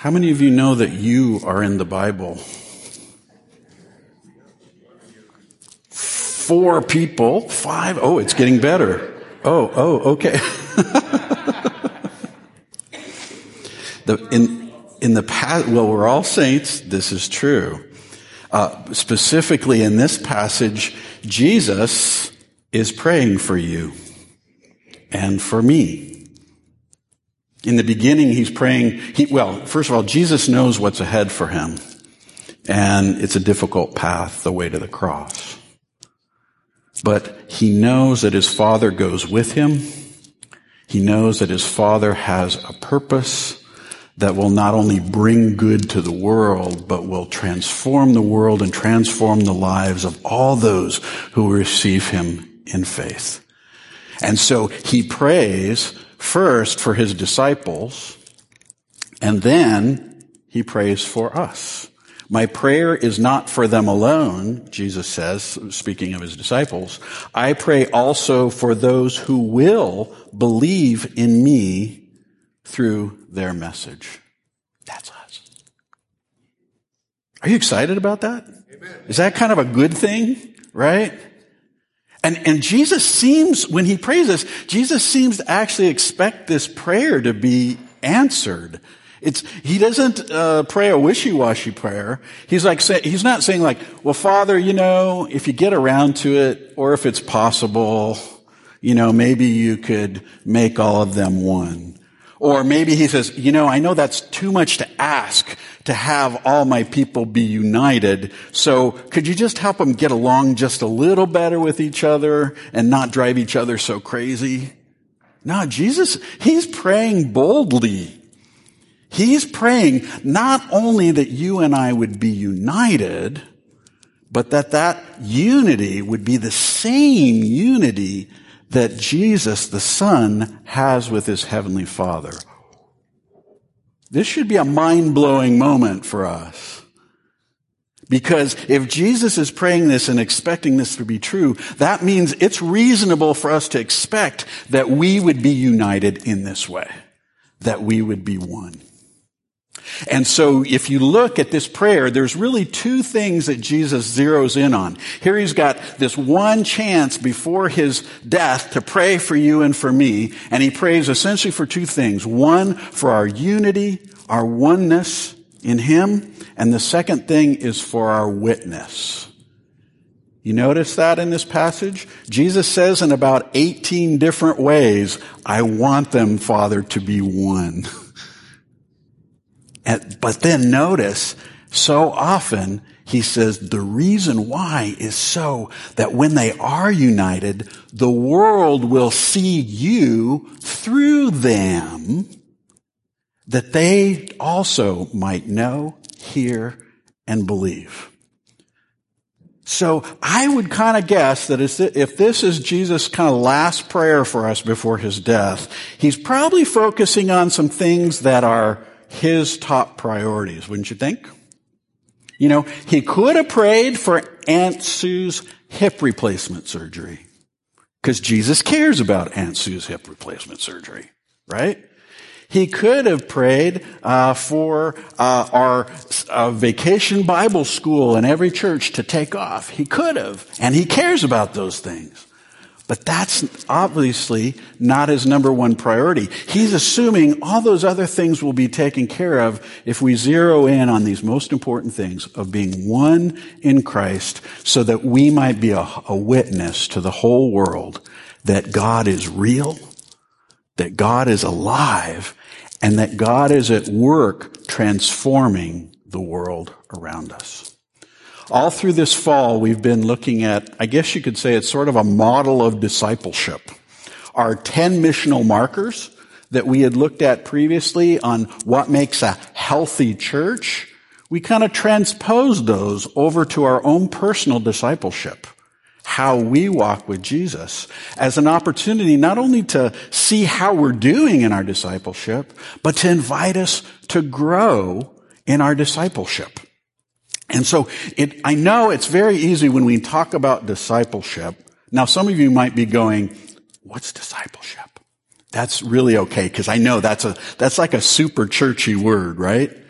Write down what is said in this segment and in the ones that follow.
How many of you know that you are in the Bible? 4 people. 5. Oh, it's getting better. Okay. In the past, well, we're all saints. This is true. Specifically in this passage, Jesus is praying for you and for me. In the beginning, he's praying. First of all, Jesus knows what's ahead for him. And it's a difficult path, the way to the cross. But he knows that his Father goes with him. He knows that his Father has a purpose that will not only bring good to the world, but will transform the world and transform the lives of all those who receive him in faith. And so he prays first for his disciples, and then he prays for us. My prayer is not for them alone, Jesus says, speaking of his disciples. I pray also for those who will believe in me through their message. That's us. Are you excited about that? Amen. Is that kind of a good thing, right? And Jesus seems, when he prays this, Jesus seems to actually expect this prayer to be answered. He doesn't pray a wishy-washy prayer. He's not saying like, well, Father, if you get around to it, or if it's possible, maybe you could make all of them one. Or maybe he says, I know that's too much to ask to have all my people be united. So could you just help them get along just a little better with each other and not drive each other so crazy? No, Jesus, he's praying boldly. He's praying not only that you and I would be united, but that unity would be the same unity that Jesus, the Son, has with his heavenly Father. This should be a mind-blowing moment for us. Because if Jesus is praying this and expecting this to be true, that means it's reasonable for us to expect that we would be united in this way, that we would be one. And so if you look at this prayer, there's really 2 things that Jesus zeroes in on. Here he's got this one chance before his death to pray for you and for me, and he prays essentially for 2 things. One, for our unity, our oneness in him, and the second thing is for our witness. You notice that in this passage? Jesus says in about 18 different ways, I want them, Father, to be one. But then notice, so often he says the reason why is so that when they are united, the world will see you through them, that they also might know, hear, and believe. So I would kind of guess that if this is Jesus' kind of last prayer for us before his death, he's probably focusing on some things that are his top priorities, wouldn't you think? He could have prayed for Aunt Sue's hip replacement surgery, because Jesus cares about Aunt Sue's hip replacement surgery, right? He could have prayed for our vacation Bible school in every church to take off. He could have, and he cares about those things. But that's obviously not his number one priority. He's assuming all those other things will be taken care of if we zero in on these most important things of being one in Christ, so that we might be a witness to the whole world that God is real, that God is alive, and that God is at work transforming the world around us. All through this fall, we've been looking at, I guess you could say it's sort of a model of discipleship. Our 10 missional markers that we had looked at previously on what makes a healthy church, we kind of transposed those over to our own personal discipleship, how we walk with Jesus, as an opportunity not only to see how we're doing in our discipleship, but to invite us to grow in our discipleship. And so I know it's very easy when we talk about discipleship. Now, some of you might be going, what's discipleship? That's really okay, because I know that's like a super churchy word, right?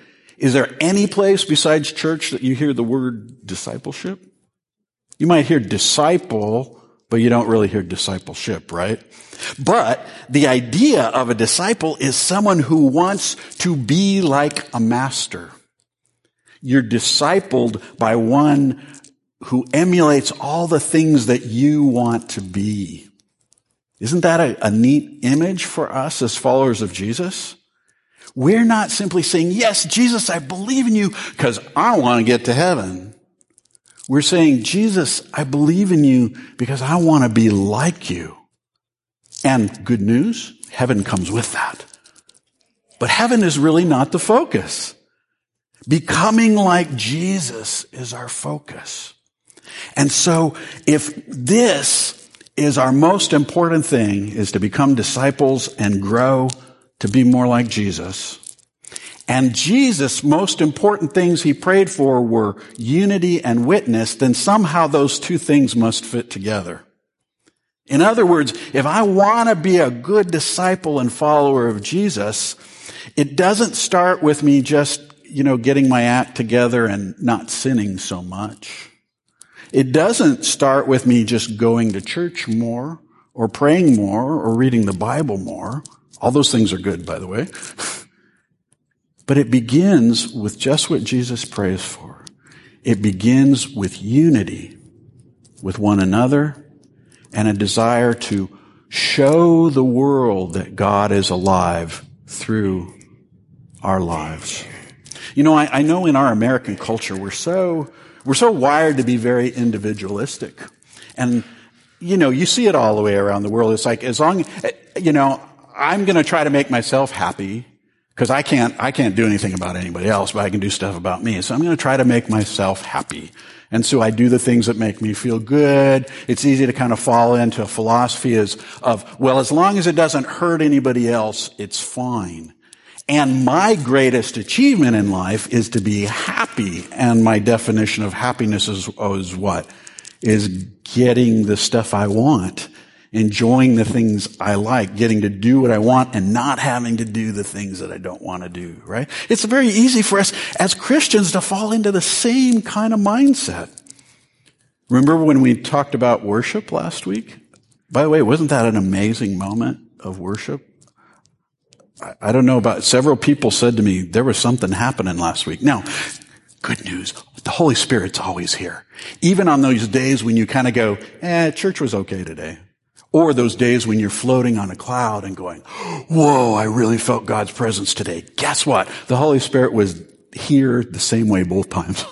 Is there any place besides church that you hear the word discipleship? You might hear disciple, but you don't really hear discipleship, right? But the idea of a disciple is someone who wants to be like a master. You're discipled by one who emulates all the things that you want to be. Isn't that a neat image for us as followers of Jesus? We're not simply saying, yes, Jesus, I believe in you because I want to get to heaven. We're saying, Jesus, I believe in you because I want to be like you. And good news, heaven comes with that. But heaven is really not the focus. Becoming like Jesus is our focus. And so if this is our most important thing, is to become disciples and grow to be more like Jesus. And Jesus' most important things he prayed for were unity and witness, then somehow those two things must fit together. In other words, if I want to be a good disciple and follower of Jesus, it doesn't start with me just, getting my act together and not sinning so much. It doesn't start with me just going to church more or praying more or reading the Bible more. All those things are good, by the way. But it begins with just what Jesus prays for. It begins with unity with one another and a desire to show the world that God is alive through our lives. I know in our American culture, we're so wired to be very individualistic. And, you see it all the way around the world. It's like, as long, I'm going to try to make myself happy because I can't do anything about anybody else, but I can do stuff about me. So I'm going to try to make myself happy. And so I do the things that make me feel good. It's easy to kind of fall into a philosophy of, well, as long as it doesn't hurt anybody else, it's fine. And my greatest achievement in life is to be happy. And my definition of happiness is what? Is getting the stuff I want, enjoying the things I like, getting to do what I want and not having to do the things that I don't want to do, right? It's very easy for us as Christians to fall into the same kind of mindset. Remember when we talked about worship last week? By the way, wasn't that an amazing moment of worship? I don't know about, several people said to me, there was something happening last week. Now, good news. The Holy Spirit's always here. Even on those days when you kind of go, church was okay today. Or those days when you're floating on a cloud and going, whoa, I really felt God's presence today. Guess what? The Holy Spirit was here the same way both times.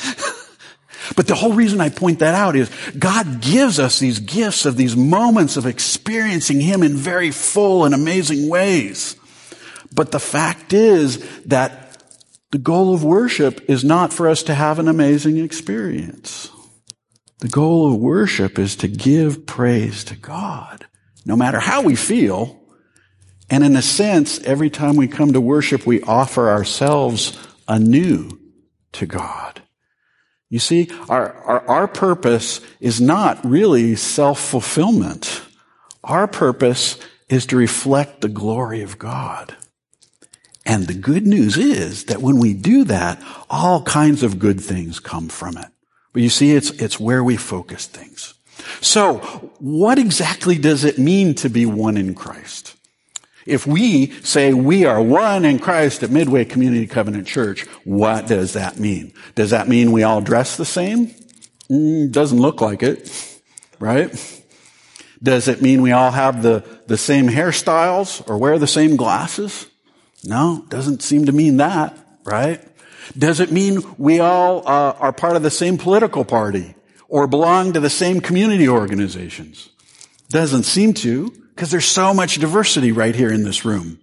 But the whole reason I point that out is God gives us these gifts of these moments of experiencing Him in very full and amazing ways. But the fact is that the goal of worship is not for us to have an amazing experience. The goal of worship is to give praise to God, no matter how we feel. And in a sense, every time we come to worship, we offer ourselves anew to God. You see, our purpose is not really self-fulfillment. Our purpose is to reflect the glory of God. And the good news is that when we do that, all kinds of good things come from it. But you see, it's where we focus things. So, what exactly does it mean to be one in Christ? If we say we are one in Christ at Midway Community Covenant Church, what does that mean? Does that mean we all dress the same? Doesn't look like it, right? Does it mean we all have the same hairstyles or wear the same glasses? No, doesn't seem to mean that, right? Does it mean we all are part of the same political party or belong to the same community organizations? Doesn't seem to, because there's so much diversity right here in this room.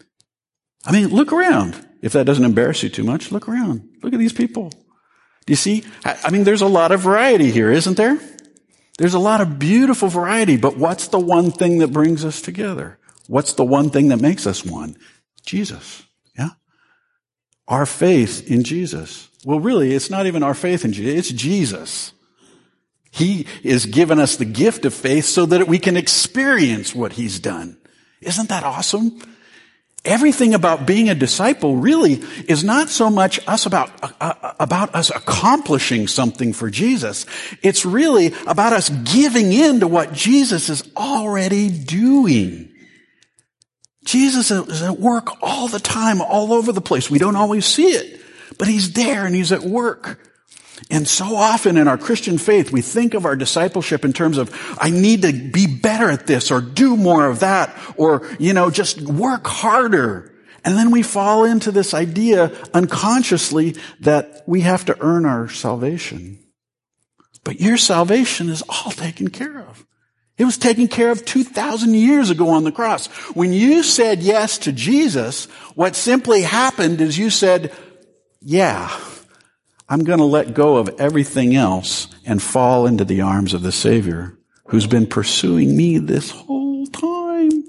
I mean, look around. If that doesn't embarrass you too much, look around. Look at these people. Do you see? I mean, there's a lot of variety here, isn't there? There's a lot of beautiful variety, but what's the one thing that brings us together? What's the one thing that makes us one? Jesus. Yeah? Our faith in Jesus. Well, really, it's not even our faith in Jesus. It's Jesus. He has given us the gift of faith so that we can experience what He's done. Isn't that awesome? Everything about being a disciple really is not so much about us accomplishing something for Jesus. It's really about us giving in to what Jesus is already doing. Jesus is at work all the time, all over the place. We don't always see it, but he's there and he's at work. And so often in our Christian faith, we think of our discipleship in terms of, I need to be better at this or do more of that or, just work harder. And then we fall into this idea unconsciously that we have to earn our salvation. But your salvation is all taken care of. It was taken care of 2,000 years ago on the cross. When you said yes to Jesus, what simply happened is you said, yeah, I'm going to let go of everything else and fall into the arms of the Savior who's been pursuing me this whole time.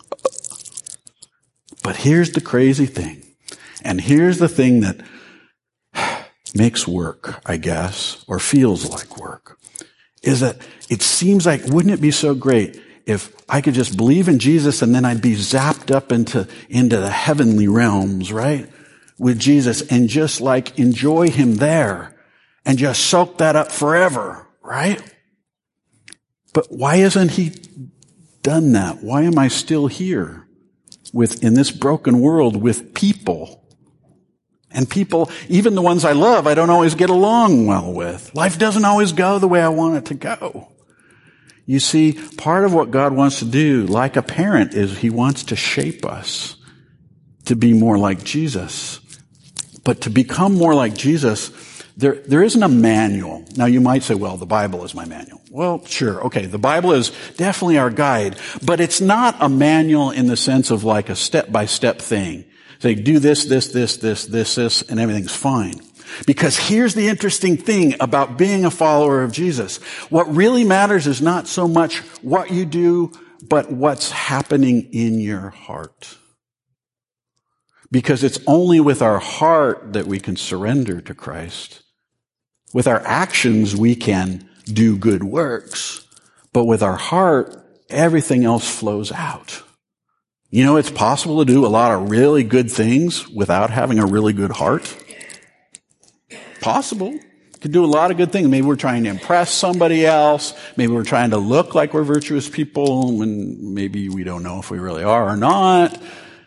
But here's the crazy thing. And here's the thing that makes work, I guess, or feels like work, is that it seems like, wouldn't it be so great if I could just believe in Jesus and then I'd be zapped up into the heavenly realms, right? With Jesus and just enjoy him there and just soak that up forever, right? But why hasn't he done that? Why am I still here in this broken world with people? And people, even the ones I love, I don't always get along well with. Life doesn't always go the way I want it to go. You see, part of what God wants to do, like a parent, is he wants to shape us to be more like Jesus. But to become more like Jesus, there isn't a manual. Now you might say, well, the Bible is my manual. Well, sure. Okay. The Bible is definitely our guide, but it's not a manual in the sense of like a step-by-step thing. Say, do this, and everything's fine. Because here's the interesting thing about being a follower of Jesus. What really matters is not so much what you do, but what's happening in your heart. Because it's only with our heart that we can surrender to Christ. With our actions, we can do good works. But with our heart, everything else flows out. It's possible to do a lot of really good things without having a really good heart. Possible. Could do a lot of good things. Maybe we're trying to impress somebody else. Maybe we're trying to look like we're virtuous people when maybe we don't know if we really are or not.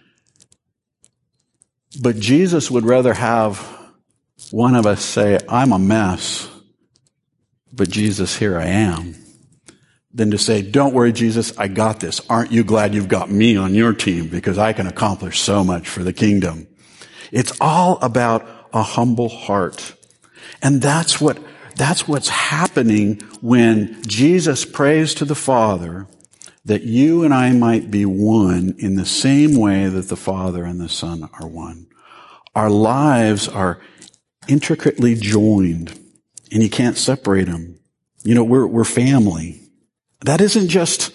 But Jesus would rather have one of us say, I'm a mess, but Jesus, here I am, than to say, don't worry, Jesus, I got this. Aren't you glad you've got me on your team because I can accomplish so much for the kingdom? It's all about a humble heart. And that's what's happening when Jesus prays to the Father that you and I might be one in the same way that the Father and the Son are one. Our lives are intricately joined, and you can't separate them. We're family. That isn't just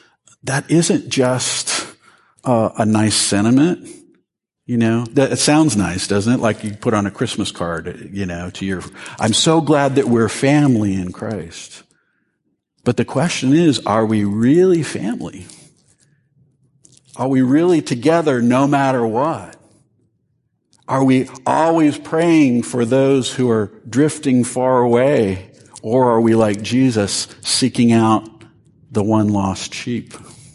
a nice sentiment. That it sounds nice, doesn't it? Like you put on a Christmas card, I'm so glad that we're family in Christ. But the question is, are we really family? Are we really together no matter what? Are we always praying for those who are drifting far away? Or are we like Jesus, seeking out the one lost sheep?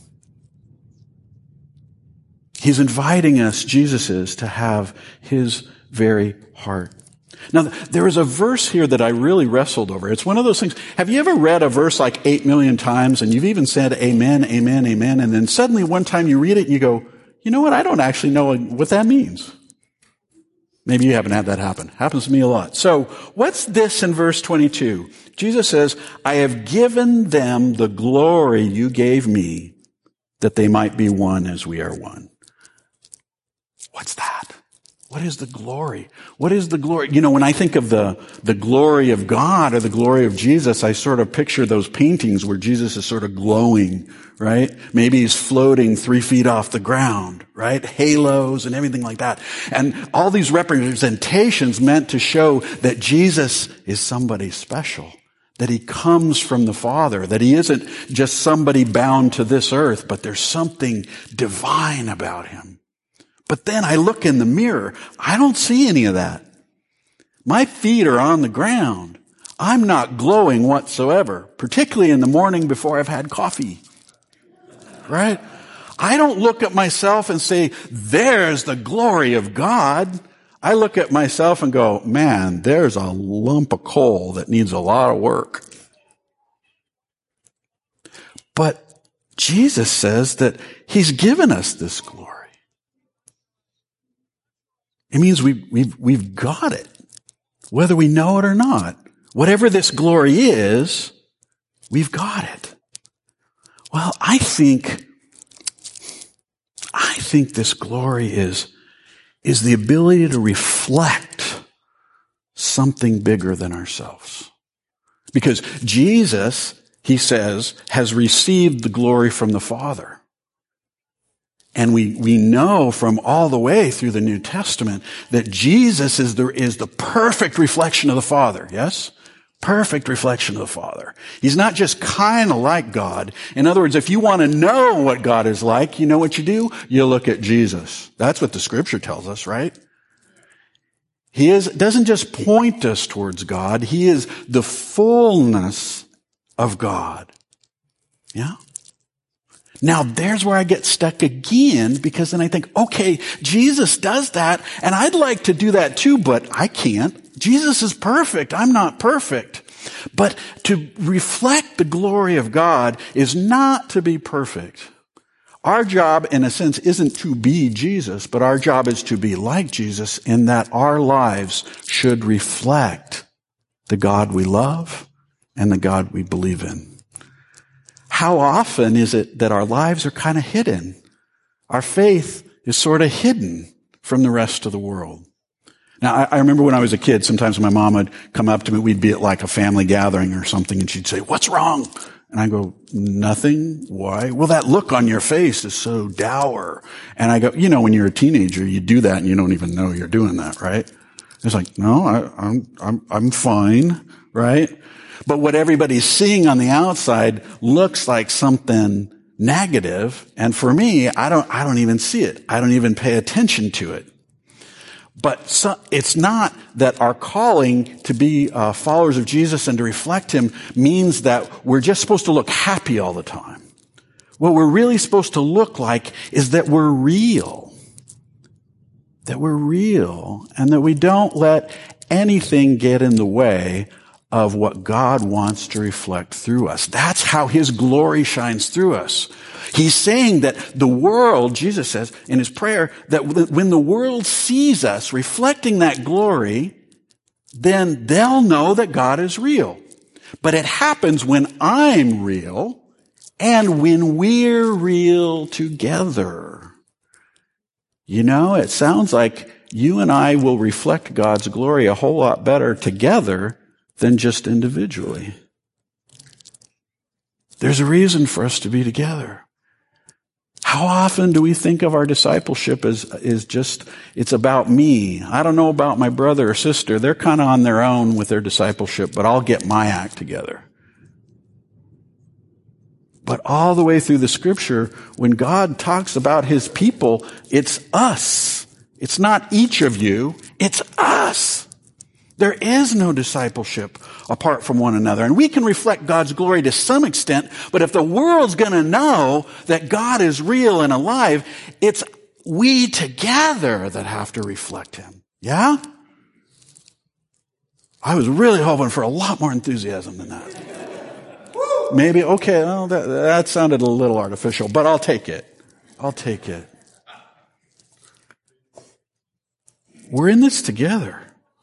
He's inviting us, Jesus is, to have his very heart. Now, there is a verse here that I really wrestled over. It's one of those things. Have you ever read a verse like 8 million times and you've even said amen, amen, amen, and then suddenly one time you read it and you go, you know what? I don't actually know what that means. Maybe you haven't had that happen. Happens to me a lot. So what's this in verse 22? Jesus says, I have given them the glory you gave me that they might be one as we are one. What's that? What is the glory? What is the glory? When I think of the glory of God or the glory of Jesus, I sort of picture those paintings where Jesus is sort of glowing, right? Maybe he's floating 3 feet off the ground, right? Halos and everything like that. And all these representations meant to show that Jesus is somebody special, that he comes from the Father, that he isn't just somebody bound to this earth, but there's something divine about him. But then I look in the mirror. I don't see any of that. My feet are on the ground. I'm not glowing whatsoever, particularly in the morning before I've had coffee. Right? I don't look at myself and say, there's the glory of God. I look at myself and go, man, there's a lump of coal that needs a lot of work. But Jesus says that he's given us this glory. It means we've got it, whether we know it or not. Whatever this glory is, we've got it. Well, I think this glory is the ability to reflect something bigger than ourselves. Because Jesus, he says, has received the glory from the Father. And we know from all the way through the New Testament that Jesus is the perfect reflection of the Father. Yes? Perfect reflection of the Father. He's not just kind of like God. In other words, if you want to know what God is like, you know what you do? You look at Jesus. That's what the Scripture tells us, right? He doesn't just point us towards God. He is the fullness of God. Yeah? Now, there's where I get stuck again, because then I think, okay, Jesus does that, and I'd like to do that too, but I can't. Jesus is perfect. I'm not perfect. But to reflect the glory of God is not to be perfect. Our job, in a sense, isn't to be Jesus, but our job is to be like Jesus in that our lives should reflect the God we love and the God we believe in. How often is it that our lives are kind of hidden? Our faith is sort of hidden from the rest of the world. Now, I remember when I was a kid, sometimes my mom would come up to me, we'd be at like a family gathering or something, and she'd say, "What's wrong?" And I go, "Nothing. Why?" "Well, that look on your face is so dour." And I go, when you're a teenager, you do that and you don't even know you're doing that, right? It's like, no, I'm fine, right? But what everybody's seeing on the outside looks like something negative. And for me, I don't even see it. I don't even pay attention to it. But it's not that our calling to be followers of Jesus and to reflect him means that we're just supposed to look happy all the time. What we're really supposed to look like is that we're real. That we're real and that we don't let anything get in the way of what God wants to reflect through us. That's how his glory shines through us. He's saying that the world, Jesus says in his prayer, that when the world sees us reflecting that glory, then they'll know that God is real. But it happens when I'm real and when we're real together. It sounds like you and I will reflect God's glory a whole lot better together than just individually. There's a reason for us to be together. How often do we think of our discipleship as just, it's about me? I don't know about my brother or sister. They're kind of on their own with their discipleship, but I'll get my act together. But all the way through the Scripture, when God talks about his people, it's us. It's not each of you. It's us. There is no discipleship apart from one another. And we can reflect God's glory to some extent, but if the world's going to know that God is real and alive, it's we together that have to reflect him. Yeah? I was really hoping for a lot more enthusiasm than that. Maybe, okay, well, that sounded a little artificial, but I'll take it. I'll take it. We're in this together.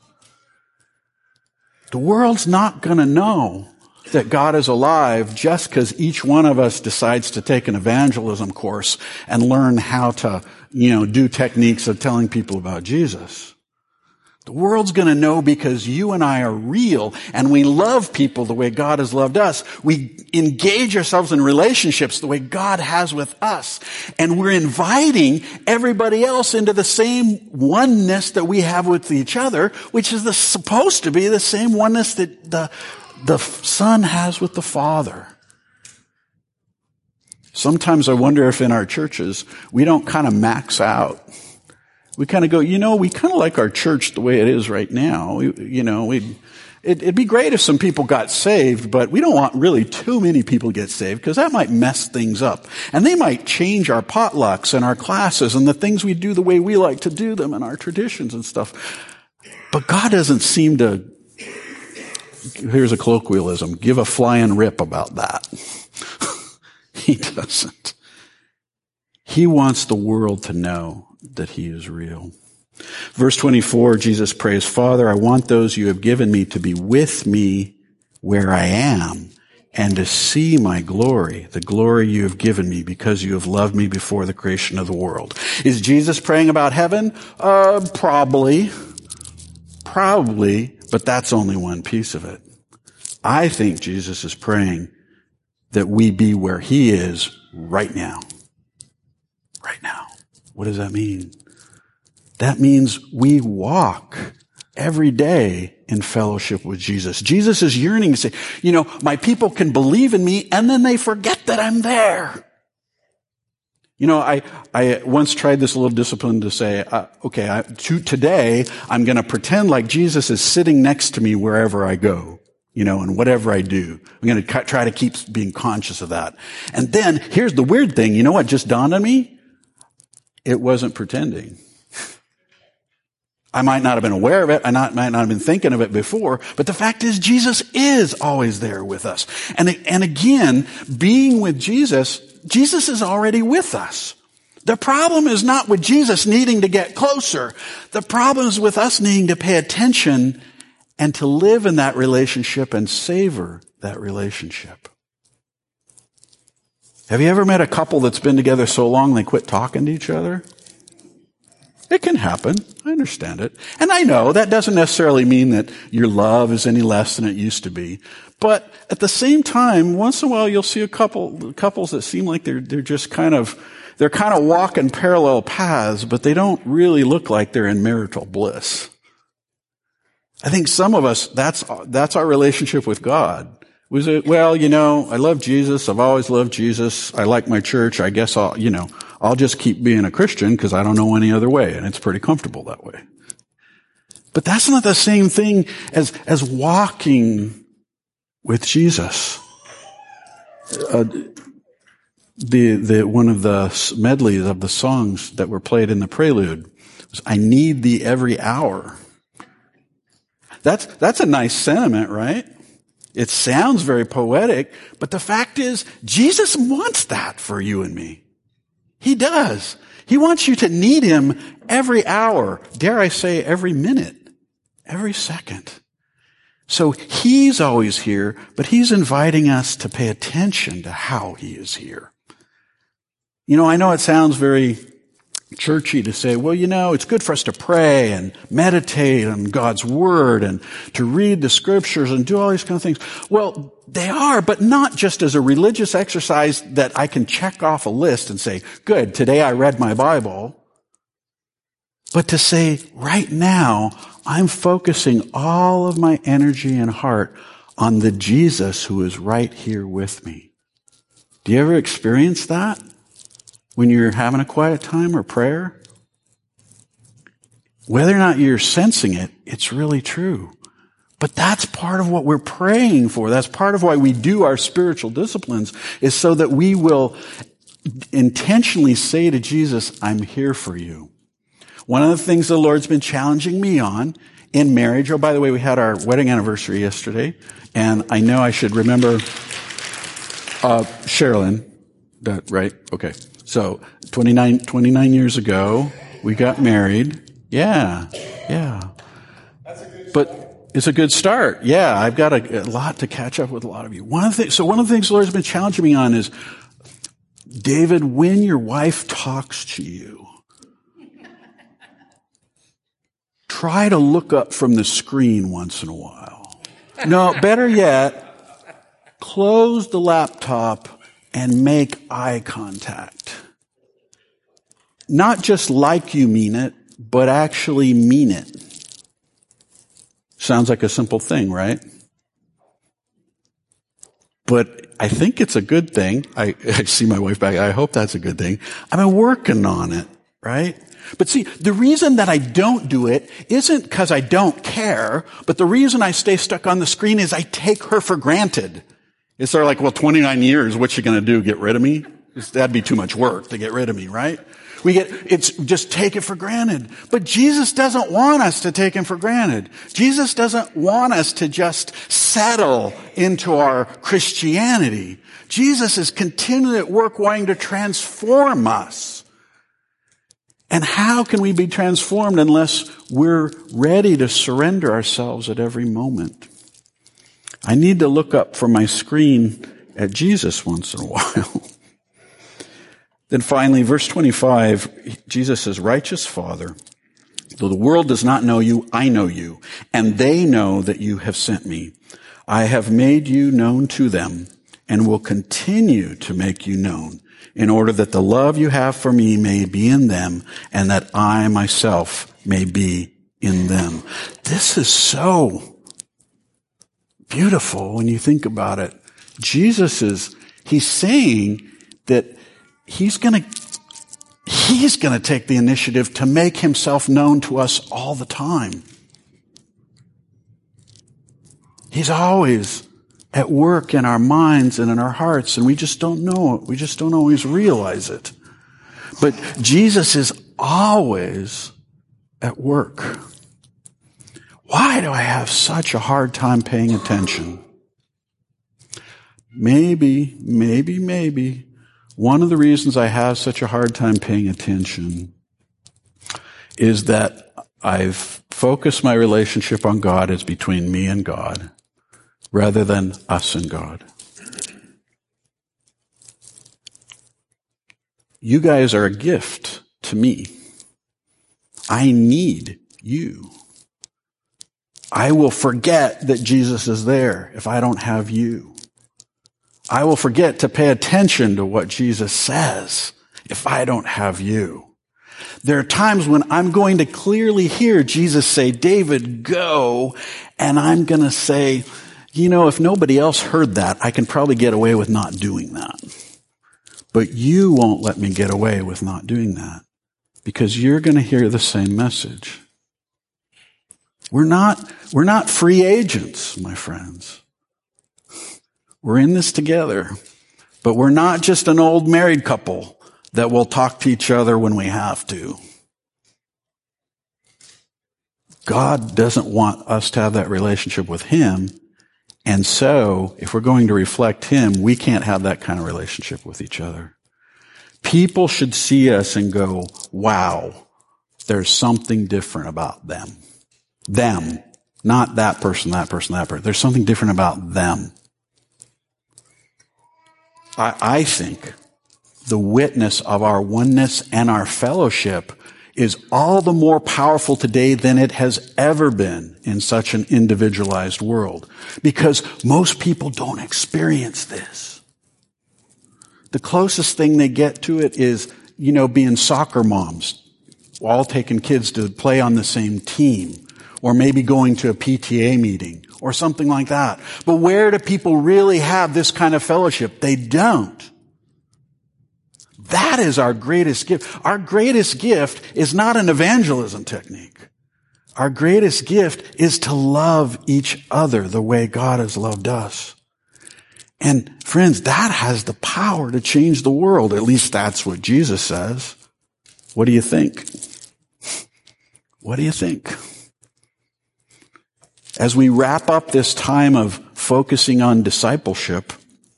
The world's not going to know that God is alive just because each one of us decides to take an evangelism course and learn how to, do techniques of telling people about Jesus. The world's going to know because you and I are real and we love people the way God has loved us. We engage ourselves in relationships the way God has with us. And we're inviting everybody else into the same oneness that we have with each other, which is supposed to be the same oneness that the Son has with the Father. Sometimes I wonder if in our churches we don't kind of max out We kind of go, we kind of like our church the way it is right now. It'd be great if some people got saved, but we don't want really too many people to get saved because that might mess things up. And they might change our potlucks and our classes and the things we do the way we like to do them and our traditions and stuff. But God doesn't seem to, here's a colloquialism, give a flying rip about that. He doesn't. He wants the world to know that he is real. Verse 24, Jesus prays, Father, I want those you have given me to be with me where I am and to see my glory, the glory you have given me because you have loved me before the creation of the world. Is Jesus praying about heaven? Probably, but that's only one piece of it. I think Jesus is praying that we be where he is right now. Right now. What does that mean? That means we walk every day in fellowship with Jesus. Jesus is yearning to say, my people can believe in me and then they forget that I'm there. I once tried this little discipline to say, today I'm going to pretend like Jesus is sitting next to me wherever I go, and whatever I do. I'm going to try to keep being conscious of that. And then here's the weird thing. You know what just dawned on me? It wasn't pretending. I might not have been aware of it. I might not have been thinking of it before. But the fact is, Jesus is always there with us. And again, being with Jesus, Jesus is already with us. The problem is not with Jesus needing to get closer. The problem is with us needing to pay attention and to live in that relationship and savor that relationship. Have you ever met a couple that's been together so long they quit talking to each other? It can happen. I understand it. And I know that doesn't necessarily mean that your love is any less than it used to be. But at the same time, once in a while you'll see couples that seem like they're just kind of walking parallel paths, but they don't really look like they're in marital bliss. I think some of us, that's our relationship with God. Was it, I love Jesus. I've always loved Jesus. I like my church. I guess I'll just keep being a Christian because I don't know any other way. And it's pretty comfortable that way. But that's not the same thing as walking with Jesus. One of the medleys of the songs that were played in the prelude was, I need thee every hour. That's a nice sentiment, right? It sounds very poetic, but the fact is, Jesus wants that for you and me. He does. He wants you to need him every hour. Dare I say every minute, every second. So he's always here, but he's inviting us to pay attention to how he is here. I know it sounds very churchy to say, it's good for us to pray and meditate on God's word and to read the scriptures and do all these kind of things. Well, they are, but not just as a religious exercise that I can check off a list and say, good, today I read my Bible. But to say, right now, I'm focusing all of my energy and heart on the Jesus who is right here with me. Do you ever experience that? When you're having a quiet time or prayer? Whether or not you're sensing it, it's really true. But that's part of what we're praying for. That's part of why we do our spiritual disciplines, is so that we will intentionally say to Jesus, I'm here for you. One of the things the Lord's been challenging me on in marriage, oh, by the way, we had our wedding anniversary yesterday, and I know I should remember Sherilyn. That, right? Okay. So 29 years ago, we got married. Yeah. That's a good start. But it's a good start. Yeah, I've got a lot to catch up with a lot of you. One of the things the Lord's been challenging me on is, David, when your wife talks to you, try to look up from the screen once in a while. No, better yet, close the laptop and make eye contact. Not just like you mean it, but actually mean it. Sounds like a simple thing, right? But I think it's a good thing. I see my wife back. I hope that's a good thing. I've been working on it. right? But see, the reason that I don't do it isn't because I don't care, but the reason I stay stuck on the screen is I take her for granted. It's sort of like, well, 29 years, what's she going to do? Get rid of me? That'd be too much work to get rid of me, right? It's just take it for granted. But Jesus doesn't want us to take him for granted. Jesus doesn't want us to just settle into our Christianity. Jesus is continually at work wanting to transform us. And how can we be transformed unless we're ready to surrender ourselves at every moment? I need to look up from my screen at Jesus once in a while. Then finally, verse 25, Jesus says, "Righteous Father, though the world does not know you, I know you, and they know that you have sent me. I have made you known to them and will continue to make you known, in order that the love you have for me may be in them and that I myself may be in them." This is so beautiful when you think about it. He's saying that He's going to take the initiative to make himself known to us all the time. He's always at work in our minds and in our hearts, and we just don't know it. We just don't always realize it. But Jesus is always at work. Why do I have such a hard time paying attention? Maybe, one of the reasons I have such a hard time paying attention is that I've focused my relationship on God as between me and God rather than us and God. You guys are a gift to me. I need you. I will forget that Jesus is there if I don't have you. I will forget to pay attention to what Jesus says if I don't have you. There are times when I'm going to clearly hear Jesus say, "David, go," and I'm going to say, if nobody else heard that, I can probably get away with not doing that. But you won't let me get away with not doing that because you're going to hear the same message. We're not free agents, my friends. We're in this together, but we're not just an old married couple that will talk to each other when we have to. God doesn't want us to have that relationship with him, and so if we're going to reflect him, we can't have that kind of relationship with each other. People should see us and go, "Wow, there's something different about them." Them, not that person, that person, that person. There's something different about them. I think the witness of our oneness and our fellowship is all the more powerful today than it has ever been in such an individualized world, because most people don't experience this. The closest thing they get to it is, being soccer moms, all taking kids to play on the same team, or maybe going to a PTA meeting, or something like that. But where do people really have this kind of fellowship? They don't. That is our greatest gift. Our greatest gift is not an evangelism technique. Our greatest gift is to love each other the way God has loved us. And friends, that has the power to change the world. At least that's what Jesus says. What do you think? What do you think? As we wrap up this time of focusing on discipleship,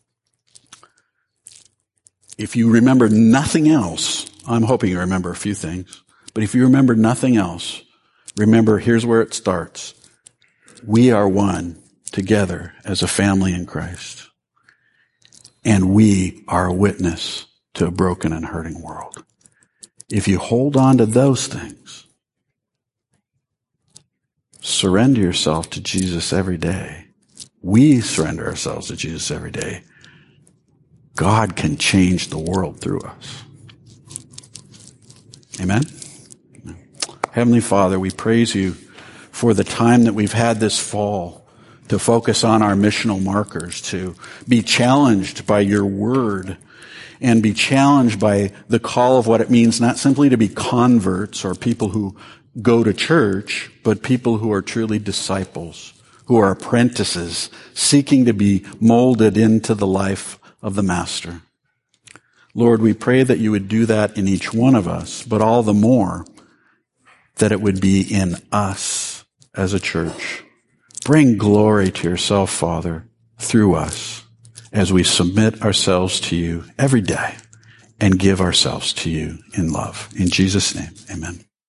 if you remember nothing else, I'm hoping you remember a few things, but if you remember nothing else, remember, here's where it starts. We are one together as a family in Christ, and we are a witness to a broken and hurting world. If you hold on to those things, surrender yourself to Jesus every day. We surrender ourselves to Jesus every day. God can change the world through us. Amen? Heavenly Father, we praise you for the time that we've had this fall to focus on our missional markers, to be challenged by your word, and be challenged by the call of what it means not simply to be converts or people who go to church, but people who are truly disciples, who are apprentices, seeking to be molded into the life of the Master. Lord, we pray that you would do that in each one of us, but all the more that it would be in us as a church. Bring glory to yourself, Father, through us as we submit ourselves to you every day and give ourselves to you in love. In Jesus' name, amen.